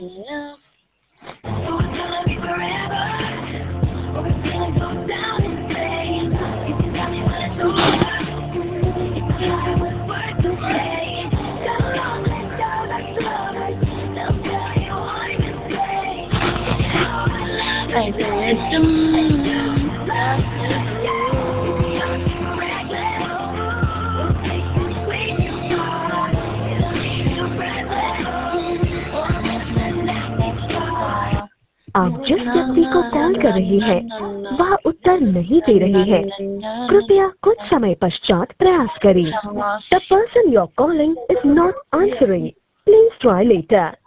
Yeah. I did आप जिस व्यक्ति को कॉल कर रहे हैं वह उत्तर नहीं दे रहे हैं। कृपया कुछ समय पश्चात प्रयास करें। The person you're calling is not answering. Please try later.